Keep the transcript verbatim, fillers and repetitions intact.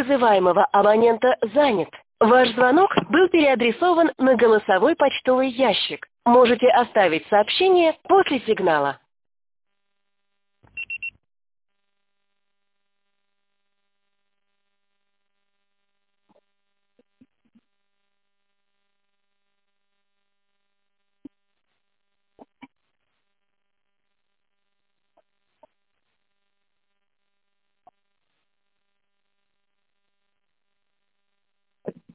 вызываемого абонента занят. Ваш звонок был переадресован на голосовой почтовый ящик. Можете оставить сообщение после сигнала.